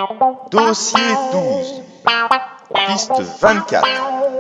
Dossier 12. Piste 24.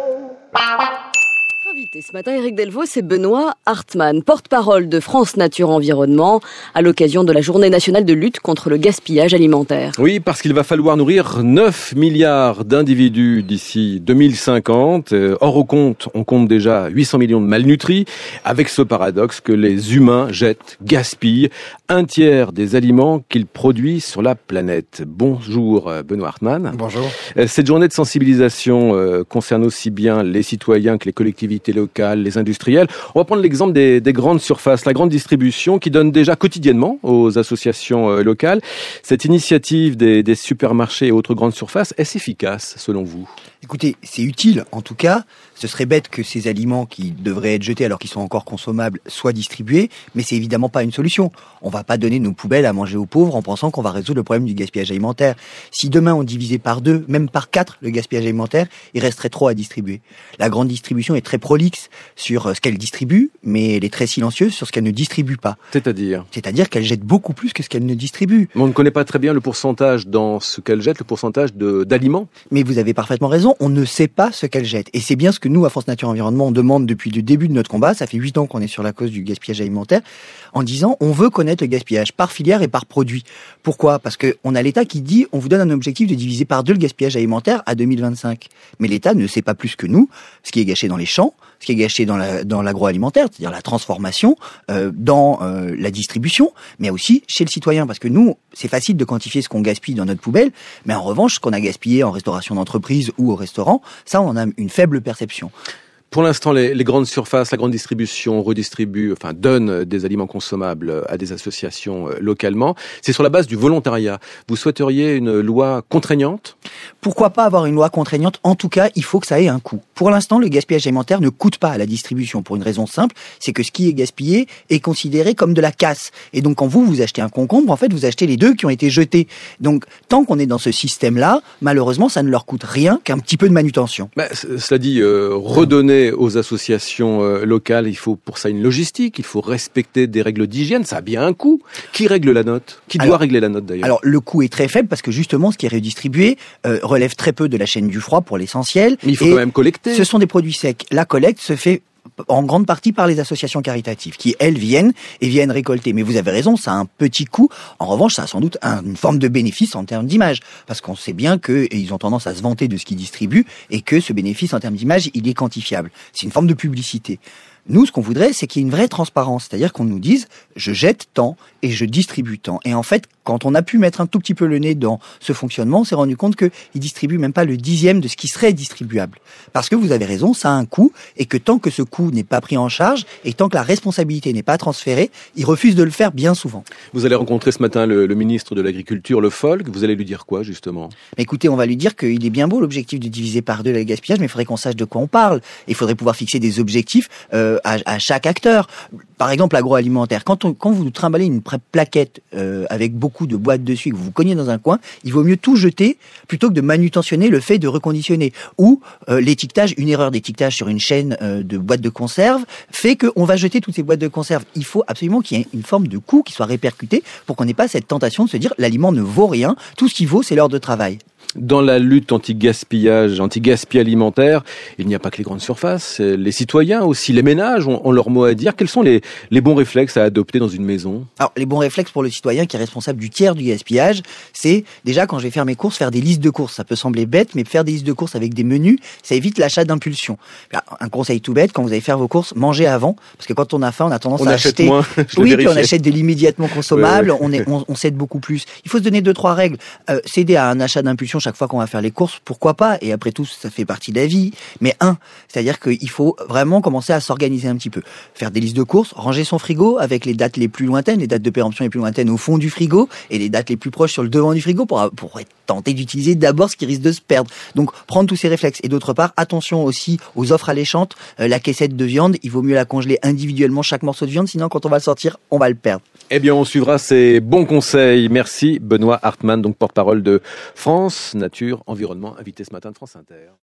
Invité ce matin, Éric Delvaux, c'est Benoît Hartmann, porte-parole de France Nature Environnement, à l'occasion de la Journée nationale de lutte contre le gaspillage alimentaire. Oui, parce qu'il va falloir nourrir 9 milliards d'individus d'ici 2050. Or, au compte, on compte déjà 800 millions de malnutris, avec ce paradoxe que les humains jettent, gaspillent un tiers des aliments qu'ils produisent sur la planète. Bonjour Benoît Hartmann. Bonjour. Cette journée de sensibilisation concerne aussi bien les citoyens que les collectivités locales, les industriels. On va prendre l'exemple des grandes surfaces, la grande distribution qui donne déjà quotidiennement aux associations locales. Cette initiative des supermarchés et autres grandes surfaces, est-ce efficace selon vous ? Écoutez, c'est utile en tout cas. Ce serait bête que ces aliments qui devraient être jetés alors qu'ils sont encore consommables soient distribués, mais c'est évidemment pas une solution. On va pas donner nos poubelles à manger aux pauvres en pensant qu'on va résoudre le problème du gaspillage alimentaire. Si demain on divisait par 2, même par 4 le gaspillage alimentaire, il resterait trop à distribuer. La grande distribution est très prolixe sur ce qu'elle distribue, mais elle est très silencieuse sur ce qu'elle ne distribue pas. C'est-à-dire qu'elle jette beaucoup plus que ce qu'elle ne distribue. Mais on ne connaît pas très bien le pourcentage dans ce qu'elle jette, le pourcentage d'aliments. Mais vous avez parfaitement raison, on ne sait pas ce qu'elle jette. Et c'est bien ce que nous, à France Nature Environnement, on demande depuis le début de notre combat. Ça fait 8 ans qu'on est sur la cause du gaspillage alimentaire, en disant on veut connaître le gaspillage par filière et par produit. Pourquoi ? Parce qu'on a l'État qui dit on vous donne un objectif de diviser par 2 le gaspillage alimentaire à 2025. Mais l'État ne sait pas plus que nous ce qui est gâché dans les champs, ce qui est gâché dans l'agroalimentaire, c'est-à-dire la transformation, dans la distribution, mais aussi chez le citoyen. Parce que nous, c'est facile de quantifier ce qu'on gaspille dans notre poubelle, mais en revanche, ce qu'on a gaspillé en restauration d'entreprise ou au restaurant, ça, on en a une faible perception. Pour l'instant, les grandes surfaces, la grande distribution donnent des aliments consommables à des associations localement. C'est sur la base du volontariat. Vous souhaiteriez une loi contraignante ? Pourquoi pas avoir une loi contraignante ? En tout cas, il faut que ça ait un coût. Pour l'instant, le gaspillage alimentaire ne coûte pas à la distribution pour une raison simple, c'est que ce qui est gaspillé est considéré comme de la casse. Et donc, quand vous achetez un concombre, en fait, vous achetez les 2 qui ont été jetés. Donc, tant qu'on est dans ce système-là, malheureusement, ça ne leur coûte rien qu'un petit peu de manutention. Cela dit, redonner aux associations locales, il faut pour ça une logistique, il faut respecter des règles d'hygiène, ça a bien un coût. Qui règle la note ? Qui doit régler la note d'ailleurs ? Alors le coût est très faible parce que justement ce qui est redistribué relève très peu de la chaîne du froid pour l'essentiel. Mais il faut quand même collecter. Ce sont des produits secs. La collecte se fait en grande partie par les associations caritatives qui, elles, viennent récolter. Mais vous avez raison, ça a un petit coût. En revanche, ça a sans doute une forme de bénéfice en termes d'image. Parce qu'on sait bien qu'ils ont tendance à se vanter de ce qu'ils distribuent et que ce bénéfice en termes d'image, il est quantifiable. C'est une forme de publicité. Nous, ce qu'on voudrait, c'est qu'il y ait une vraie transparence. C'est-à-dire qu'on nous dise, je jette tant et je distribue tant. Et en fait, quand on a pu mettre un tout petit peu le nez dans ce fonctionnement, on s'est rendu compte qu'ils distribuent même pas le 10e de ce qui serait distribuable. Parce que vous avez raison, ça a un coût, et que tant que ce coût n'est pas pris en charge, et tant que la responsabilité n'est pas transférée, ils refusent de le faire bien souvent. Vous allez rencontrer ce matin le ministre de l'Agriculture, Le Folc. Vous allez lui dire quoi, justement ? Écoutez, on va lui dire qu'il est bien beau l'objectif de diviser par 2 le gaspillage, mais il faudrait qu'on sache de quoi on parle. Il faudrait pouvoir fixer des objectifs à chaque acteur. Par exemple, l'agroalimentaire. Quand vous nous trimballez une plaquette avec beaucoup de boîtes dessus, que vous vous cognez dans un coin, il vaut mieux tout jeter plutôt que de manutentionner le fait de reconditionner. Ou l'étiquetage, une erreur d'étiquetage sur une chaîne de boîtes de conserve fait qu'on va jeter toutes ces boîtes de conserve. Il faut absolument qu'il y ait une forme de coût qui soit répercuté pour qu'on n'ait pas cette tentation de se dire l'aliment ne vaut rien, tout ce qui vaut c'est l'heure de travail. Dans la lutte anti-gaspillage, anti-gaspillage alimentaire, il n'y a pas que les grandes surfaces, les citoyens aussi, les ménages ont leur mot à dire. Quels sont les bons réflexes à adopter dans une maison ? Alors, les bons réflexes pour le citoyen qui est responsable du tiers du gaspillage, c'est déjà quand je vais faire mes courses, faire des listes de courses. Ça peut sembler bête, mais faire des listes de courses avec des menus, ça évite l'achat d'impulsion. Un conseil tout bête, quand vous allez faire vos courses, mangez avant, parce que quand on a faim, on a tendance à acheter moins. Oui, puis on achète de l'immédiatement consommable, ouais. On cède beaucoup plus. Il faut se donner 2-3 règles. Céder à un achat d'impulsion chaque fois qu'on va faire les courses, pourquoi pas ? Et après tout, ça fait partie de la vie. Mais c'est-à-dire qu'il faut vraiment commencer à s'organiser un petit peu. Faire des listes de courses, ranger son frigo avec les dates les plus lointaines, les dates de péremption les plus lointaines au fond du frigo et les dates les plus proches sur le devant du frigo pour être tenté d'utiliser d'abord ce qui risque de se perdre. Donc, prendre tous ces réflexes. Et d'autre part, attention aussi aux offres alléchantes. La caissette de viande, il vaut mieux la congeler individuellement chaque morceau de viande, sinon quand on va le sortir, on va le perdre. Eh bien, on suivra ces bons conseils. Merci Benoît Hartmann, donc porte-parole de France Nature Environnement, invité ce matin de France Inter.